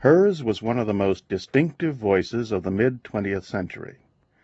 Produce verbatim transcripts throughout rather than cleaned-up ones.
Hers was one of the most distinctive voices of the mid-twentieth century.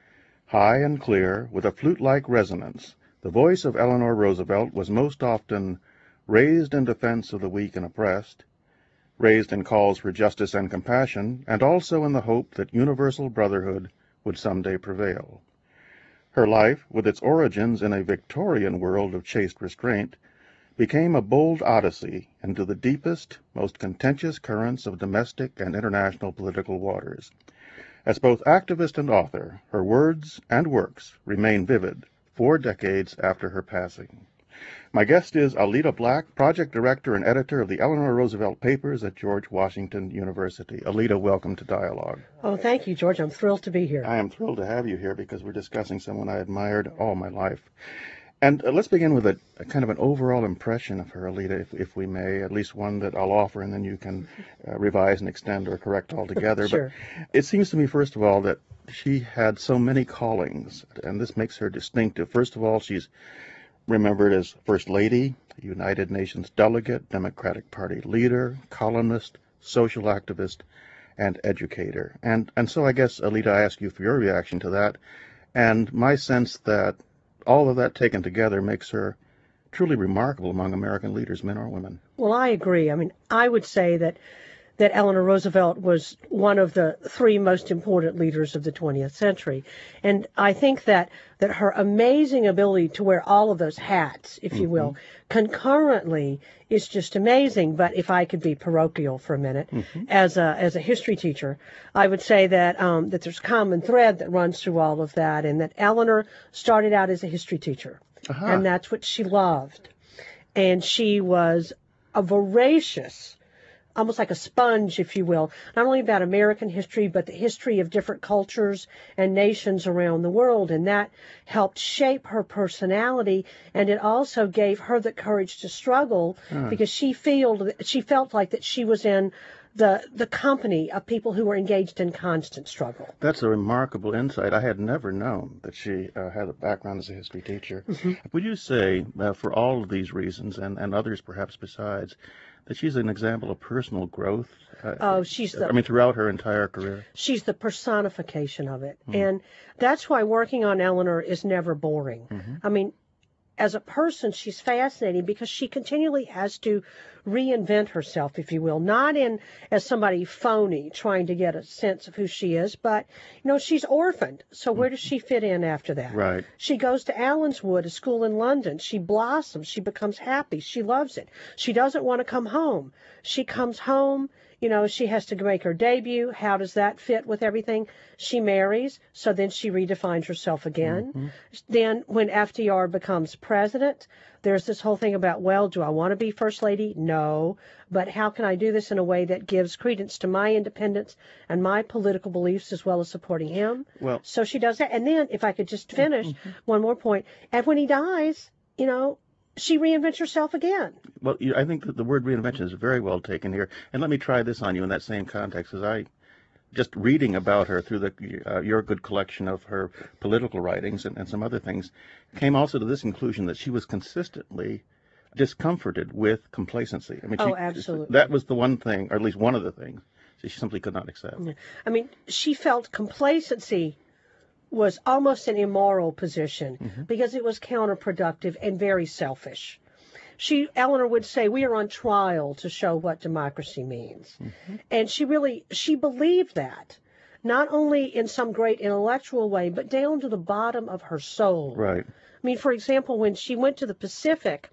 High and clear, with a flute-like resonance, the voice of Eleanor Roosevelt was most often raised in defense of the weak and oppressed, raised in calls for justice and compassion, and also in the hope that universal brotherhood would someday prevail. Her life, with its origins in a Victorian world of chaste restraint, became a bold odyssey into the deepest, most contentious currents of domestic and international political waters. As both activist and author, her words and works remain vivid four decades after her passing. My guest is Alida Black, Project Director and Editor of the Eleanor Roosevelt Papers at George Washington University. Alida, welcome to Dialogue. Oh, thank you, George. I'm thrilled to be here. I am thrilled to have you here because we're discussing someone I admired all my life. And uh, let's begin with a, a kind of an overall impression of her, Alida, if, if we may, at least one that I'll offer, and then you can uh, revise and extend or correct altogether. Sure. But it seems to me, first of all, that she had so many callings, and this makes her distinctive. First of all, she's remembered as First Lady, United Nations delegate, Democratic Party leader, columnist, social activist, and educator. And, and so I guess, Alida, I ask you for your reaction to that, and my sense that all of that taken together makes her truly remarkable among American leaders, men or women. Well, I agree. I mean, I would say that that Eleanor Roosevelt was one of the three most important leaders of the twentieth century. And I think that, that her amazing ability to wear all of those hats, if you mm-hmm. will, concurrently is just amazing. But if I could be parochial for a minute, mm-hmm. as a as a history teacher, I would say that um, that there's a common thread that runs through all of that, and that Eleanor started out as a history teacher, uh-huh. and that's what she loved. And she was a voracious, almost like a sponge, if you will, not only about American history, but the history of different cultures and nations around the world. And that helped shape her personality. And it also gave her the courage to struggle uh. because she feel, she felt like that she was in the the company of people who were engaged in constant struggle. That's a remarkable insight. I had never known that she uh, had a background as a history teacher. Mm-hmm. Would you say, uh, for all of these reasons, and, and others perhaps besides, that she's an example of personal growth? Uh, oh, she's the, I mean, throughout her entire career. She's the personification of it. Mm-hmm. And that's why working on Eleanor is never boring. Mm-hmm. I mean, as a person, she's fascinating because she continually has to reinvent herself, if you will, not in as somebody phony trying to get a sense of who she is, but, you know, she's orphaned. So where does she fit in after that? Right. She goes to Allenswood, a school in London. She blossoms. She becomes happy. She loves it. She doesn't want to come home. She comes home. You know, she has to make her debut. How does that fit with everything? She marries, so then she redefines herself again. Mm-hmm. Then when F D R becomes president, there's this whole thing about, well, do I want to be First Lady? No. But how can I do this in a way that gives credence to my independence and my political beliefs as well as supporting him? Well, so she does that. And then, if I could just finish, mm-hmm. one more point. And when he dies, you know, she reinvents herself again. Well, I think that the word reinvention is very well taken here. And let me try this on you in that same context, as I, just reading about her through the uh, your good collection of her political writings and, and some other things, came also to this conclusion that she was consistently discomforted with complacency. I mean, oh, she, absolutely. That was the one thing, or at least one of the things, that she simply could not accept. I mean, she felt complacency was almost an immoral position mm-hmm. because it was counterproductive and very selfish. She, Eleanor would say, we are on trial to show what democracy means. Mm-hmm. And she really, she believed that, not only in some great intellectual way, but down to the bottom of her soul. Right. I mean, for example, when she went to the Pacific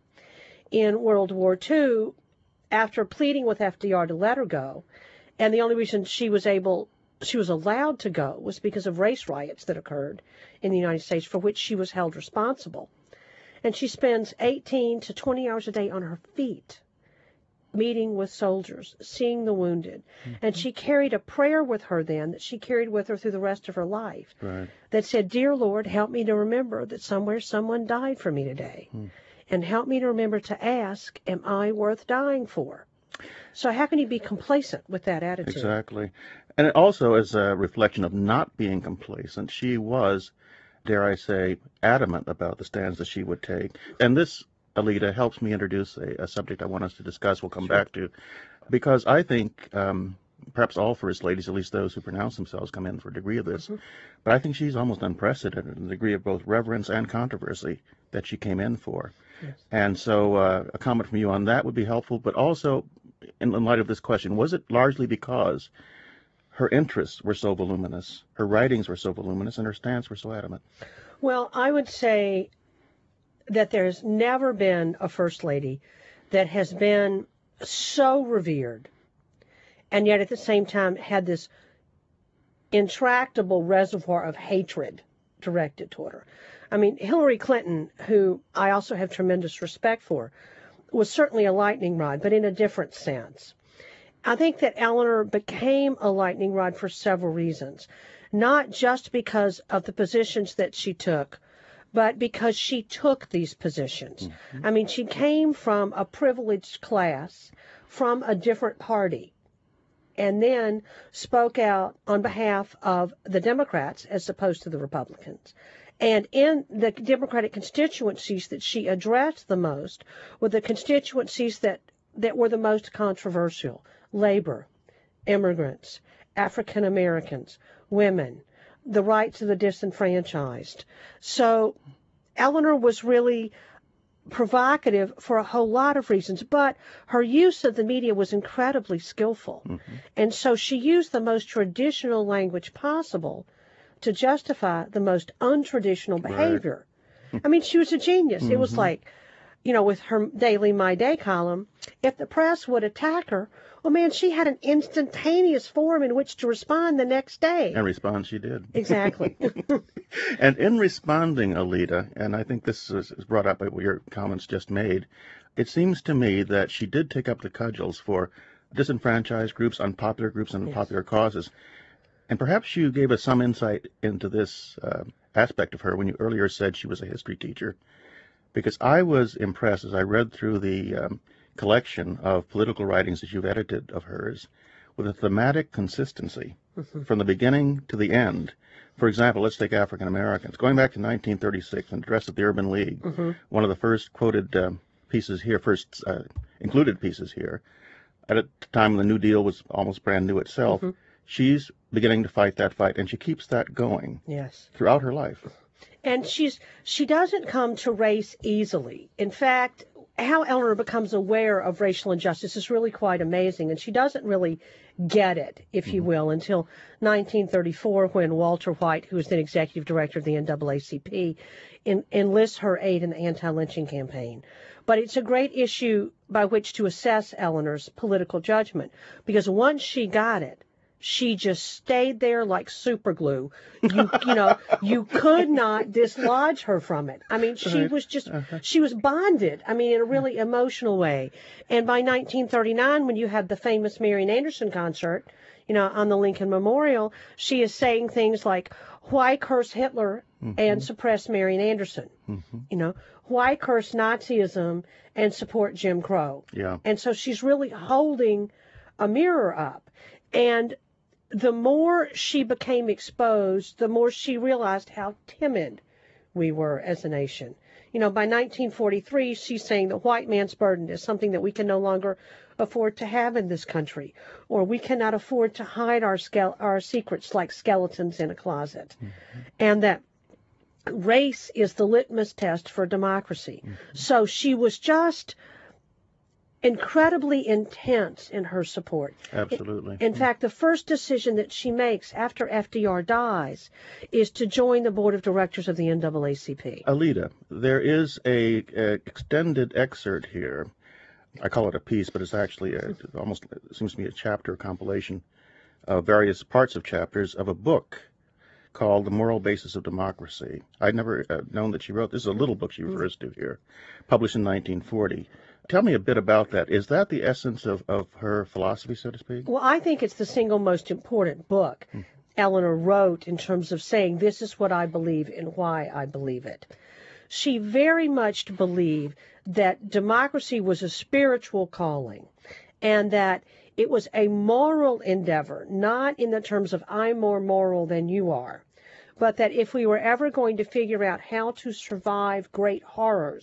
in World War Two, after pleading with F D R to let her go, and the only reason she was able she was allowed to go was because of race riots that occurred in the United States for which she was held responsible. And she spends eighteen to twenty hours a day on her feet, meeting with soldiers, seeing the wounded. Mm-hmm. And she carried a prayer with her then that she carried with her through the rest of her life right. that said, Dear Lord, help me to remember that somewhere someone died for me today. Mm. And help me to remember to ask, am I worth dying for? So how can you be complacent with that attitude? Exactly. And it also is a reflection of not being complacent. She was, dare I say, adamant about the stands that she would take. And this, Alida, helps me introduce a, a subject I want us to discuss. We'll come sure. back to. Because I think um, perhaps all first ladies, at least those who pronounce themselves, come in for a degree of this. Mm-hmm. But I think she's almost unprecedented in the degree of both reverence and controversy that she came in for. Yes. And so uh, a comment from you on that would be helpful. But also, in, in light of this question, was it largely because her interests were so voluminous, her writings were so voluminous, and her stance were so adamant? Well, I would say that there's never been a first lady that has been so revered and yet at the same time had this intractable reservoir of hatred directed toward her. I mean, Hillary Clinton, who I also have tremendous respect for, was certainly a lightning rod, but in a different sense. I think that Eleanor became a lightning rod for several reasons, not just because of the positions that she took, but because she took these positions. Mm-hmm. I mean, she came from a privileged class, from a different party, and then spoke out on behalf of the Democrats as opposed to the Republicans. And in the Democratic constituencies that she addressed the most were the constituencies that, that were the most controversial: labor, immigrants, African Americans, women, the rights of the disenfranchised. So Eleanor was really provocative for a whole lot of reasons, but her use of the media was incredibly skillful. Mm-hmm. And so she used the most traditional language possible to justify the most untraditional behavior. Right. I mean, she was a genius. Mm-hmm. It was like, you know, with her daily My Day column, if the press would attack her, well, man, she had an instantaneous forum in which to respond the next day. And respond she did. Exactly. And in responding, Alida, and I think this is brought up by your comments just made, it seems to me that she did take up the cudgels for disenfranchised groups, unpopular groups, and unpopular yes. causes. And perhaps you gave us some insight into this uh, aspect of her when you earlier said she was a history teacher, because I was impressed as I read through the um, collection of political writings that you've edited of hers with a thematic consistency mm-hmm. from the beginning to the end. For example, let's take African Americans. Going back to nineteen thirty-six, an address at the Urban League, mm-hmm. one of the first quoted uh, pieces here, first uh, included pieces here, at a time when the New Deal was almost brand new itself, mm-hmm. she's beginning to fight that fight, and she keeps that going yes. throughout her life. And she's she doesn't come to race easily. In fact, how Eleanor becomes aware of racial injustice is really quite amazing, and she doesn't really get it, if you will, until nineteen thirty-four, when Walter White, who was then executive director of the N double A C P, en- enlists her aid in the anti-lynching campaign. But it's a great issue by which to assess Eleanor's political judgment, because once she got it, she just stayed there like super glue. You, you know, you could not dislodge her from it. I mean, she was just, she was bonded, I mean, in a really emotional way. And by nineteen thirty-nine, when you have the famous Marian Anderson concert, you know, on the Lincoln Memorial, she is saying things like, why curse Hitler mm-hmm. and suppress Marian Anderson? Mm-hmm. You know, why curse Nazism and support Jim Crow? Yeah. And so she's really holding a mirror up. And the more she became exposed, the more she realized how timid we were as a nation. You know, by nineteen forty-three, she's saying the white man's burden is something that we can no longer afford to have in this country, or we cannot afford to hide our ske- our secrets like skeletons in a closet, mm-hmm. and that race is the litmus test for democracy. Mm-hmm. So she was just incredibly intense in her support. Absolutely. In, in mm. fact, the first decision that she makes after F D R dies is to join the board of directors of the N double A C P. Alida, there is a, a extended excerpt here. I call it a piece, but it's actually a, it almost it seems to me a chapter compilation of various parts of chapters of a book called The Moral Basis of Democracy. I'd never uh, known that she wrote. This is a little book she refers mm. to here, published in nineteen forty. Tell me a bit about that. Is that the essence of, of her philosophy, so to speak? Well, I think it's the single most important book mm. Eleanor wrote in terms of saying, this is what I believe and why I believe it. She very much believed that democracy was a spiritual calling and that it was a moral endeavor, not in the terms of I'm more moral than you are, but that if we were ever going to figure out how to survive great horrors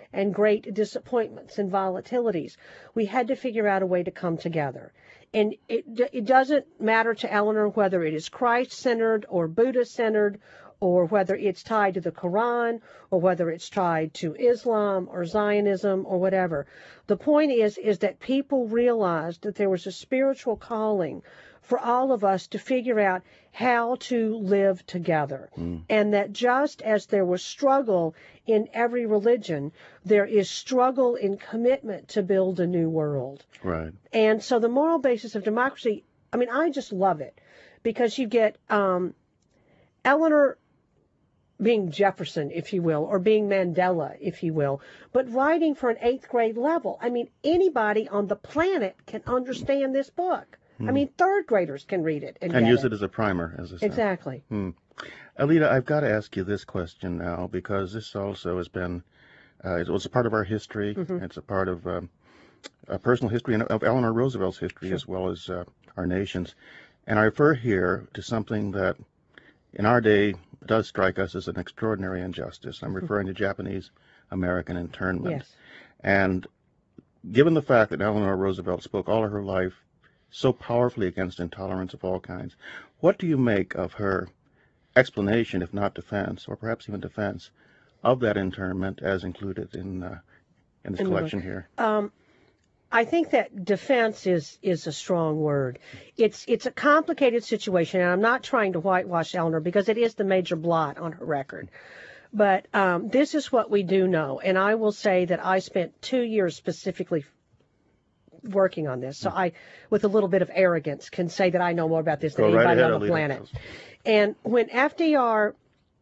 and great disappointments and volatilities, we had to figure out a way to come together. And it, it doesn't matter to Eleanor whether it is Christ-centered or Buddha-centered, or whether it's tied to the Quran, or whether it's tied to Islam or Zionism or whatever. The point is, is that people realized that there was a spiritual calling for all of us to figure out how to live together. Mm. And that just as there was struggle in every religion, there is struggle in commitment to build a new world. Right. And so the moral basis of democracy, I mean, I just love it, because you get um, Eleanor being Jefferson, if you will, or being Mandela, if you will, but writing for an eighth grade level. I mean, anybody on the planet can understand this book. Hmm. I mean, third graders can read it. And, and use it. it as a primer. As a exactly. Hmm. Alida, I've got to ask you this question now, because this also has been, uh, it was a part of our history. Mm-hmm. It's a part of um, a personal history and of Eleanor Roosevelt's history, sure, as well as uh, our nation's. And I refer here to something that in our day does strike us as an extraordinary injustice. I'm referring to Japanese American internment. Yes. And given the fact that Eleanor Roosevelt spoke all of her life so powerfully against intolerance of all kinds, what do you make of her explanation, if not defense, or perhaps even defense, of that internment as included in uh, in this in collection here? Um, I think that defense is is a strong word. It's it's a complicated situation, and I'm not trying to whitewash Eleanor, because it is the major blot on her record. But um, this is what we do know, and I will say that I spent two years specifically working on this, so I, with a little bit of arrogance, can say that I know more about this than Go right anybody ahead, on the Alida. planet. And when F D R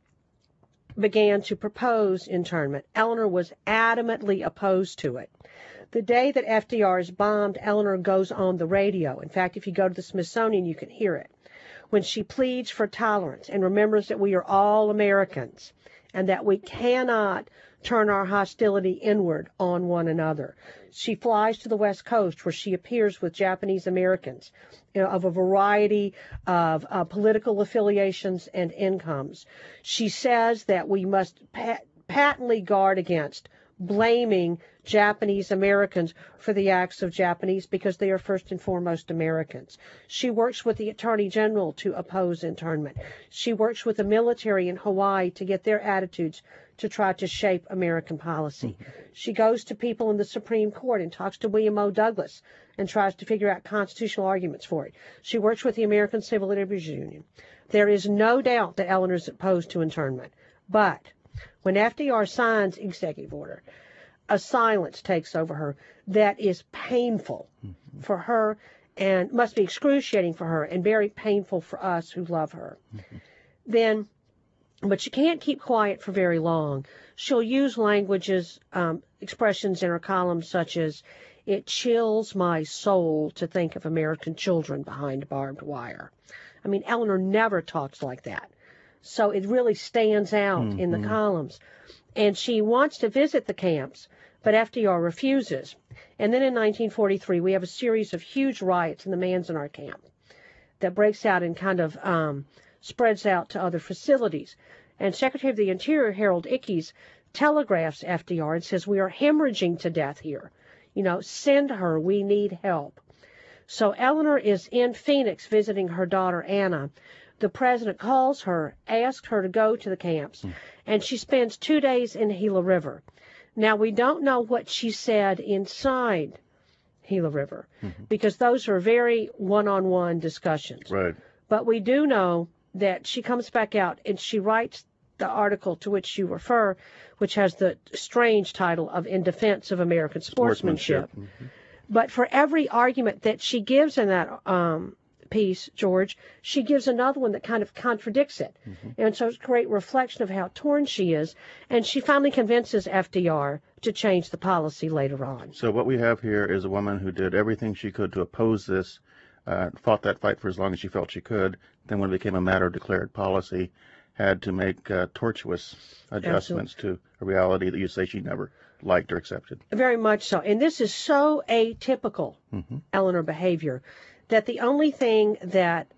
began to propose internment, Eleanor was adamantly opposed to it. The day that F D R is bombed, Eleanor goes on the radio. In fact, if you go to the Smithsonian, you can hear it, when she pleads for tolerance and remembers that we are all Americans and that we cannot turn our hostility inward on one another. She flies to the West Coast, where she appears with Japanese Americans, you know, of a variety of uh, political affiliations and incomes. She says that we must pat- patently guard against blaming Japanese Americans for the acts of Japanese, because they are first and foremost Americans. She works with the Attorney General to oppose internment. She works with the military in Hawaii to get their attitudes to try to shape American policy. Mm-hmm. She goes to people in the Supreme Court and talks to William O. Douglas and tries to figure out constitutional arguments for it. She works with the American Civil Liberties Union. There is no doubt that Eleanor is opposed to internment. But when F D R signs executive order, a silence takes over her that is painful mm-hmm. for her, and must be excruciating for her, and very painful for us who love her. Mm-hmm. Then, but she can't keep quiet for very long. She'll use languages, um, expressions in her columns such as, "It chills my soul to think of American children behind barbed wire." I mean, Eleanor never talks like that. So it really stands out mm-hmm. in the columns. And she wants to visit the camps, but F D R refuses. And then in nineteen forty-three, we have a series of huge riots in the Manzanar camp that breaks out and kind of um, spreads out to other facilities. And Secretary of the Interior, Harold Ickes, telegraphs F D R and says, "We are hemorrhaging to death here. You know, send her. We need help." So Eleanor is in Phoenix visiting her daughter, Anna. The president calls her, asks her to go to the camps, mm. and she spends two days in Gila River. Now, we don't know what she said inside Gila River, mm-hmm. because those are very one-on-one discussions. Right. But we do know that she comes back out and she writes the article to which you refer, which has the strange title of "In Defense of American Sportsmanship." Sportsmanship. Mm-hmm. But for every argument that she gives in that um, piece, George, she gives another one that kind of contradicts it. Mm-hmm. And so it's a great reflection of how torn she is. And she finally convinces F D R to change the policy later on. So what we have here is a woman who did everything she could to oppose this, uh, fought that fight for as long as she felt she could. Then when it became a matter of declared policy, had to make uh, tortuous adjustments Absolutely. to a reality that you say she never liked or accepted. Very much so. And this is so atypical, mm-hmm. Eleanor behavior, that the only thing that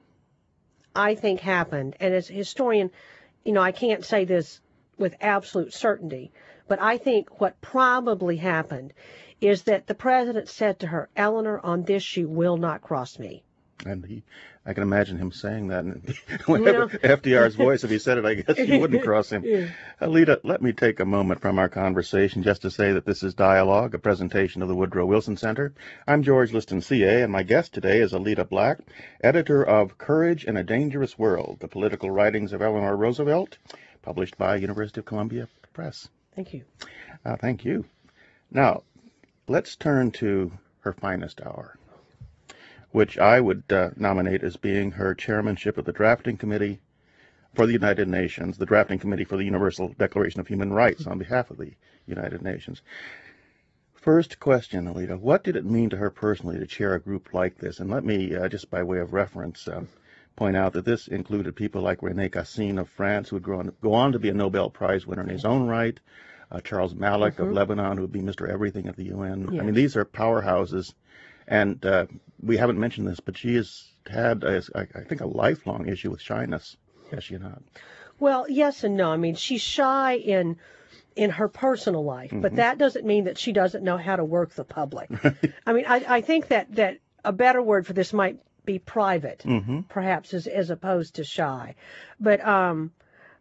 I think happened, and as a historian, you know, I can't say this with absolute certainty, But I think what probably happened is that the president said to her, Eleanor, on this you will not cross me. And he, I can imagine him saying that. And You know? F D R's voice, if he said it, I guess he wouldn't cross him. Yeah. Alita, let me take a moment from our conversation just to say that this is Dialogue, a presentation of the Woodrow Wilson Center. I'm George Liston, C A, and my guest today is Alita Black, editor of Courage in a Dangerous World, the Political Writings of Eleanor Roosevelt, published by University of Columbia Press. Thank you. Uh, thank you. Now, let's turn to her finest hour, which I would uh, nominate as being her chairmanship of the Drafting Committee for the United Nations, the Drafting Committee for the Universal Declaration of Human Rights on behalf of the United Nations. First question, Alita, what did it mean to her personally to chair a group like this? And let me, uh, just by way of reference, uh, point out that this included people like René Cassin of France, who would go on, go on to be a Nobel Prize winner in his own right, uh, Charles Malik mm-hmm. of Lebanon, who would be Mister Everything at the U N. Yes. I mean, these are powerhouses. And uh, we haven't mentioned this, but she has had, a, I think, a lifelong issue with shyness, has she not? Well, yes and no. I mean, she's shy in in her personal life, mm-hmm. but that doesn't mean that she doesn't know how to work the public. I mean, I, I think that, that a better word for this might be private, mm-hmm. perhaps, as, as opposed to shy. But um,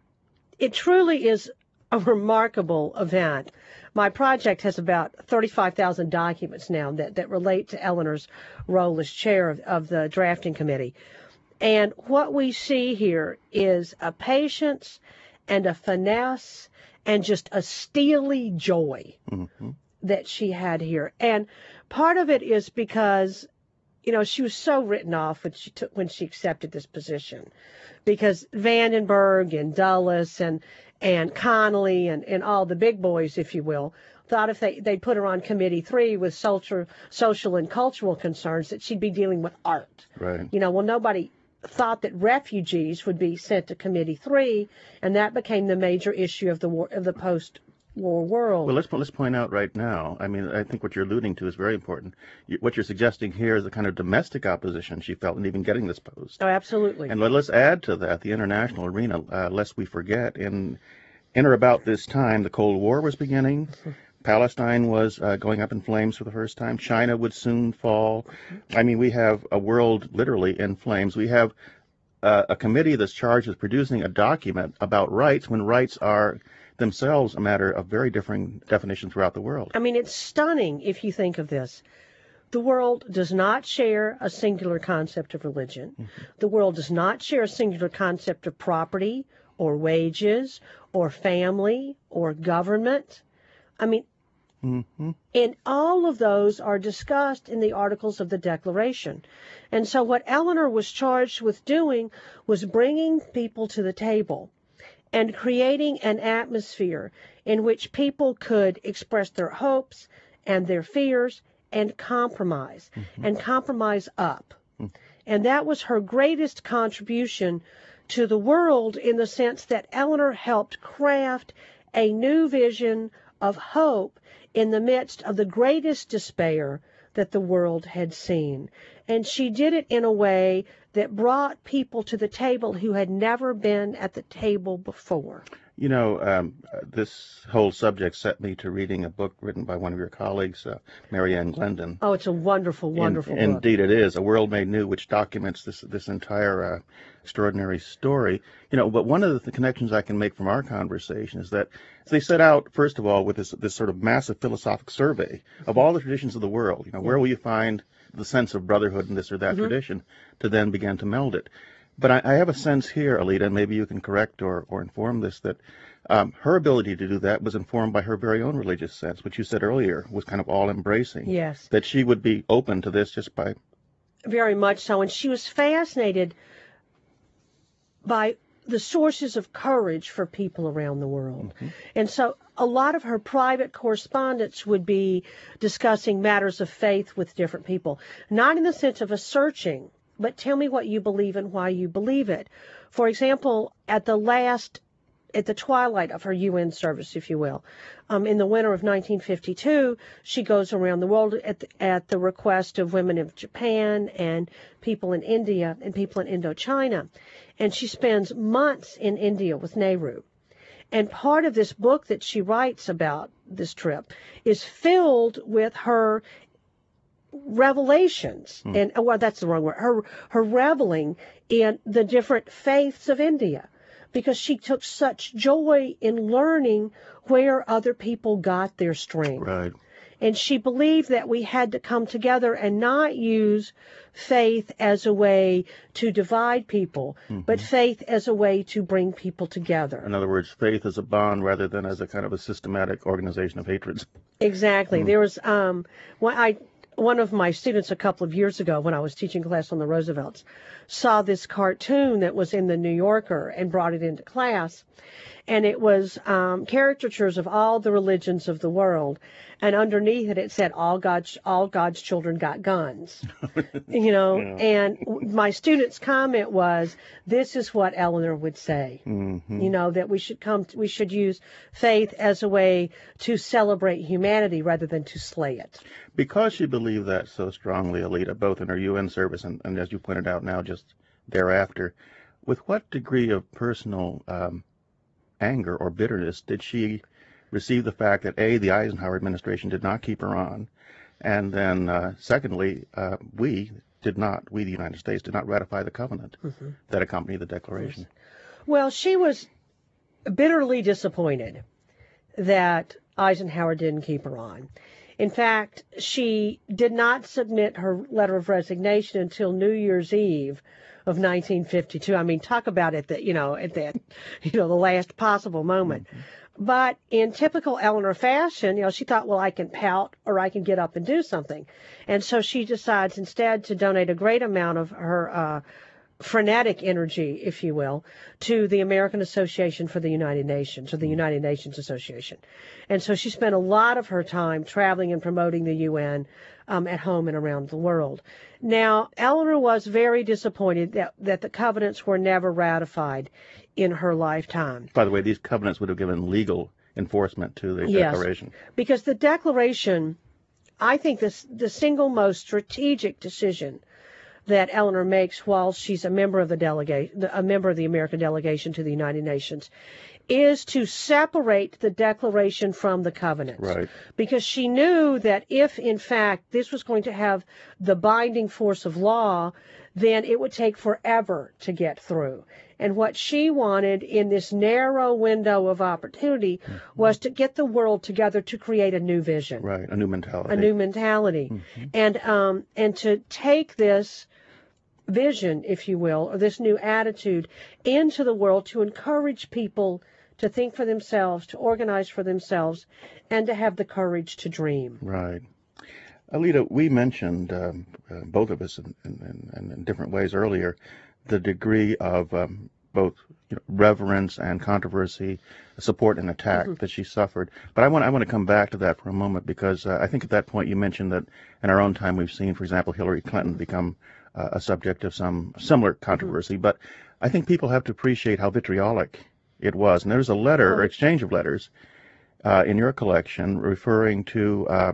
it truly is a remarkable event. My project has about thirty-five thousand documents now that, that relate to Eleanor's role as chair of, of the drafting committee. And what we see here is a patience and a finesse and just a steely joy mm-hmm. that she had here. And part of it is because, you know, she was so written off when she took when she accepted this position, because Vandenberg and Dulles and and Connolly and, and all the big boys, if you will, thought if they, they put her on Committee three with social, social and cultural concerns that she'd be dealing with art. Right. You know, well, nobody thought that refugees would be sent to Committee three, and that became the major issue of the war, of the post-war world. Well, let's, let's point out right now, I mean, I think what you're alluding to is very important. You, what you're suggesting here is the kind of domestic opposition she felt in even getting this post. Oh, absolutely. And let, let's add to that the international arena, uh, lest we forget. In, in or about this time, the Cold War was beginning. Palestine was uh, going up in flames for the first time. China would soon fall. I mean, we have a world literally in flames. We have uh, a committee that's charged with producing a document about rights when rights are themselves a matter of very differing definition throughout the world. I mean, it's stunning if you think of this. The world does not share a singular concept of religion. Mm-hmm. The world does not share a singular concept of property or wages or family or government. I mean, mm-hmm. and all of those are discussed in the Articles of the Declaration. And so what Eleanor was charged with doing was bringing people to the table and creating an atmosphere in which people could express their hopes and their fears and compromise, mm-hmm. and compromise up. Mm-hmm. And that was her greatest contribution to the world, in the sense that Eleanor helped craft a new vision of hope in the midst of the greatest despair that the world had seen. And she did it in a way that brought people to the table who had never been at the table before. You know, um, this whole subject set me to reading a book written by one of your colleagues, uh, Marianne Glendon. Oh, it's a wonderful, wonderful in, book. Indeed it is, A World Made New, which documents this this entire uh, extraordinary story. You know, but one of the th- connections I can make from our conversation is that they set out, first of all, with this this sort of massive philosophic survey of all the traditions of the world. You know, where will you find the sense of brotherhood in this or that mm-hmm. tradition, to then begin to meld it. But I, I have a sense here, Alita, and maybe you can correct or, or inform this, that um, her ability to do that was informed by her very own religious sense, which you said earlier was kind of all-embracing. Yes. That she would be open to this just by... Very much so. And she was fascinated by the sources of courage for people around the world. Mm-hmm. And so a lot of her private correspondence would be discussing matters of faith with different people, not in the sense of a searching, but tell me what you believe and why you believe it. For example, at the last, at the twilight of her U N service, if you will, um, in the winter of nineteen fifty-two, she goes around the world at the, at the request of women of Japan and people in India and people in Indochina. And she spends months in India with Nehru. And part of this book that she writes about this trip is filled with her revelations, hmm. and well, that's the wrong word. Her her reveling in the different faiths of India, because she took such joy in learning where other people got their strength. Right. And she believed that we had to come together and not use faith as a way to divide people, mm-hmm. but faith as a way to bring people together. In other words, faith as a bond rather than as a kind of a systematic organization of hatreds. Exactly. Mm. There was um, when I. One of my students a couple of years ago, when I was teaching class on the Roosevelts, saw this cartoon that was in the New Yorker and brought it into class. And it was um, caricatures of all the religions of the world. And underneath it, it said, all God's, all God's children got guns. You know, yeah. And my student's comment was, this is what Eleanor would say. Mm-hmm. You know, that we should come, to, we should use faith as a way to celebrate humanity rather than to slay it. Because she believed that so strongly, Alida, both in her U N service and, and as you pointed out now, just thereafter, with what degree of personal um, anger or bitterness did she receive the fact that, A, the Eisenhower administration did not keep her on, and then, uh, secondly, uh, we did not, we, the United States, did not ratify the covenant mm-hmm. that accompanied the Declaration? Yes. Well, she was bitterly disappointed that Eisenhower didn't keep her on. In fact, she did not submit her letter of resignation until New Year's Eve of nineteen fifty-two. I mean, talk about it that, you know, at that, you know, the last possible moment. Mm-hmm. But in typical Eleanor fashion, you know, she thought, well, I can pout or I can get up and do something. And so she decides instead to donate a great amount of her uh, frenetic energy, if you will, to the American Association for the United Nations, or the United Nations Association. And so she spent a lot of her time traveling and promoting the U N um, at home and around the world. Now, Eleanor was very disappointed that, that the covenants were never ratified in her lifetime. By the way, these covenants would have given legal enforcement to the yes, Declaration. Because the Declaration, I think this, the single most strategic decision that Eleanor makes while she's a member of the delegate, a member of the American delegation to the United Nations, is to separate the Declaration from the covenants. Right. Because she knew that if, in fact, this was going to have the binding force of law, then it would take forever to get through. And what she wanted in this narrow window of opportunity mm-hmm. was to get the world together to create a new vision. Right, a new mentality. A new mentality. Mm-hmm. And um, and to take this vision, if you will, or this new attitude into the world to encourage people to think for themselves, to organize for themselves, and to have the courage to dream. Right. Alida, we mentioned, um, uh, both of us in, in, in, in different ways earlier, the degree of um, both you know, reverence and controversy, support and attack mm-hmm. that she suffered. But I want I want to come back to that for a moment, because uh, I think at that point you mentioned that in our own time we've seen, for example, Hillary Clinton become uh, a subject of some similar controversy. Mm-hmm. But I think people have to appreciate how vitriolic it was. And there's a letter, oh. or exchange of letters, uh, in your collection referring to uh,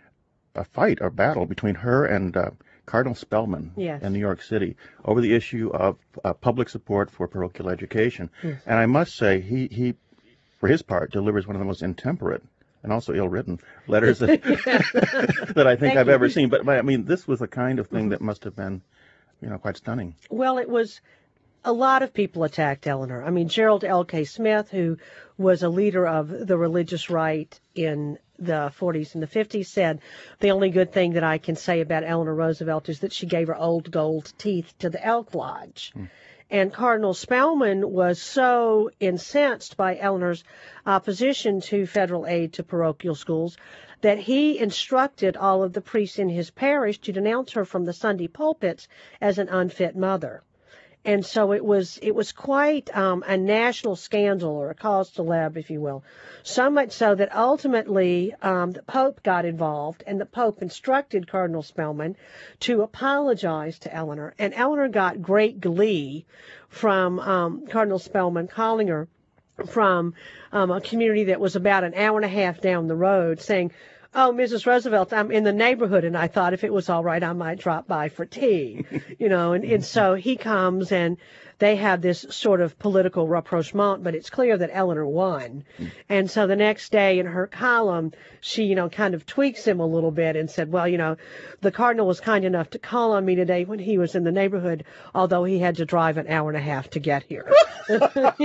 a fight or battle between her and uh, Cardinal Spellman yes. in New York City over the issue of uh, public support for parochial education. Yes. And I must say, he, he, for his part, delivers one of the most intemperate and also ill-written letters that, that I think Thank I've you. ever seen. But, I mean, this was the kind of thing mm-hmm. that must have been, you know, quite stunning. Well, it was... A lot of people attacked Eleanor. I mean, Gerald L K. Smith, who was a leader of the religious right in the forties and the fifties, said, the only good thing that I can say about Eleanor Roosevelt is that she gave her old gold teeth to the Elk Lodge. Hmm. And Cardinal Spellman was so incensed by Eleanor's opposition to federal aid to parochial schools that he instructed all of the priests in his parish to denounce her from the Sunday pulpits as an unfit mother. And so it was it was quite um, a national scandal, or a cause célèbre, if you will. So much so that ultimately um, the Pope got involved, and the Pope instructed Cardinal Spellman to apologize to Eleanor. And Eleanor got great glee from um, Cardinal Spellman calling her from um, a community that was about an hour and a half down the road, saying, "Oh, Missus Roosevelt, I'm in the neighborhood, and I thought if it was all right, I might drop by for tea," you know. And, and so he comes, and they have this sort of political rapprochement, but it's clear that Eleanor won. Mm. And so the next day in her column, she, you know, kind of tweaks him a little bit and said, well, you know, the cardinal was kind enough to call on me today when he was in the neighborhood, although he had to drive an hour and a half to get here. you,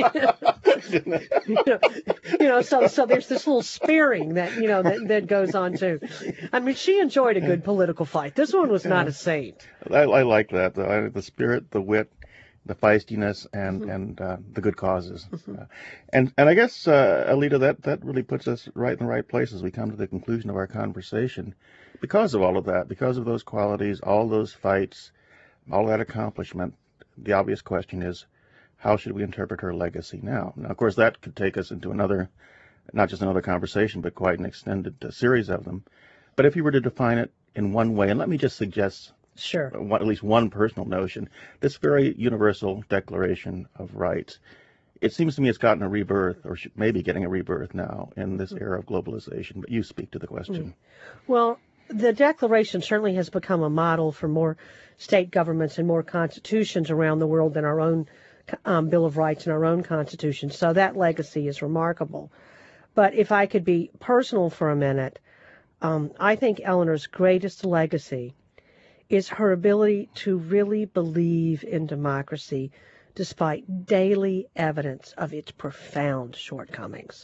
know, you know, so so there's this little spearing that, you know, that, that goes on too. I mean, she enjoyed a good political fight. This one was not a saint. I, I like that, the, the spirit, the wit, the feistiness, and mm-hmm. and uh, the good causes. Mm-hmm. Uh, and and I guess, uh, Alida, that, that really puts us right in the right place as we come to the conclusion of our conversation. Because of all of that, because of those qualities, all those fights, all that accomplishment, the obvious question is, how should we interpret her legacy now? Now, of course, that could take us into another, not just another conversation, but quite an extended uh, series of them. But if you were to define it in one way, and let me just suggest Sure. One, at least one personal notion, this very universal Declaration of Rights, it seems to me it's gotten a rebirth, or maybe getting a rebirth now in this era of globalization. But you speak to the question. Well, the Declaration certainly has become a model for more state governments and more constitutions around the world than our own um, Bill of Rights and our own Constitution. So that legacy is remarkable. But if I could be personal for a minute, um, I think Eleanor's greatest legacy is her ability to really believe in democracy despite daily evidence of its profound shortcomings.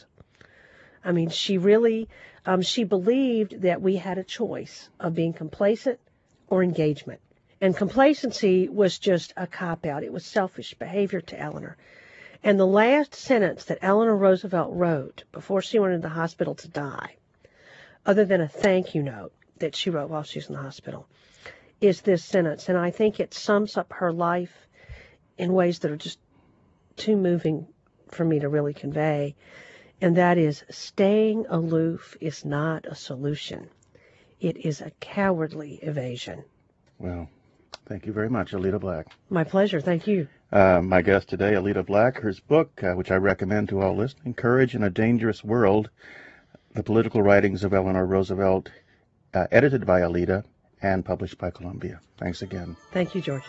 I mean, she really, um, she believed that we had a choice of being complacent or engagement. And complacency was just a cop-out. It was selfish behavior to Eleanor. And the last sentence that Eleanor Roosevelt wrote before she went into the hospital to die, other than a thank you note that she wrote while she was in the hospital, is this sentence, and I think it sums up her life in ways that are just too moving for me to really convey, and that is, staying aloof is not a solution. It is a cowardly evasion. Well, thank you very much, Alida Black. My pleasure. Thank you. Uh, my guest today, Alida Black, her book, uh, which I recommend to all listening, Courage in a Dangerous World, The Political Writings of Eleanor Roosevelt, uh, edited by Alida, and published by Columbia. Thanks again. Thank you, George.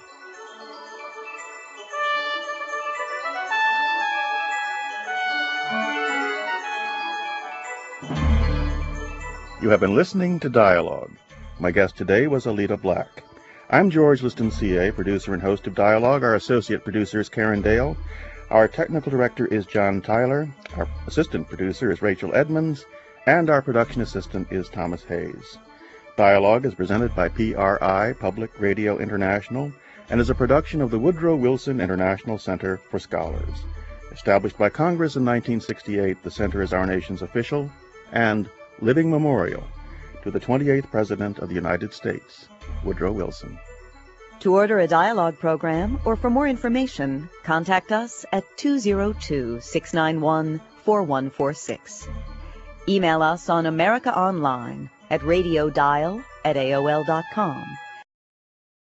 You have been listening to Dialogue. My guest today was Alida Black. I'm George Liston C A, producer and host of Dialogue. Our associate producer is Karen Dale. Our technical director is John Tyler. Our assistant producer is Rachel Edmonds. And our production assistant is Thomas Hayes. Dialogue is presented by P R I, Public Radio International, and is a production of the Woodrow Wilson International Center for Scholars. Established by Congress in nineteen sixty-eight, the center is our nation's official and living memorial to the twenty-eighth President of the United States, Woodrow Wilson. To order a Dialogue program or for more information, contact us at two oh two, six nine one, four one four six. Email us on America Online at radiodial at A O L dot com.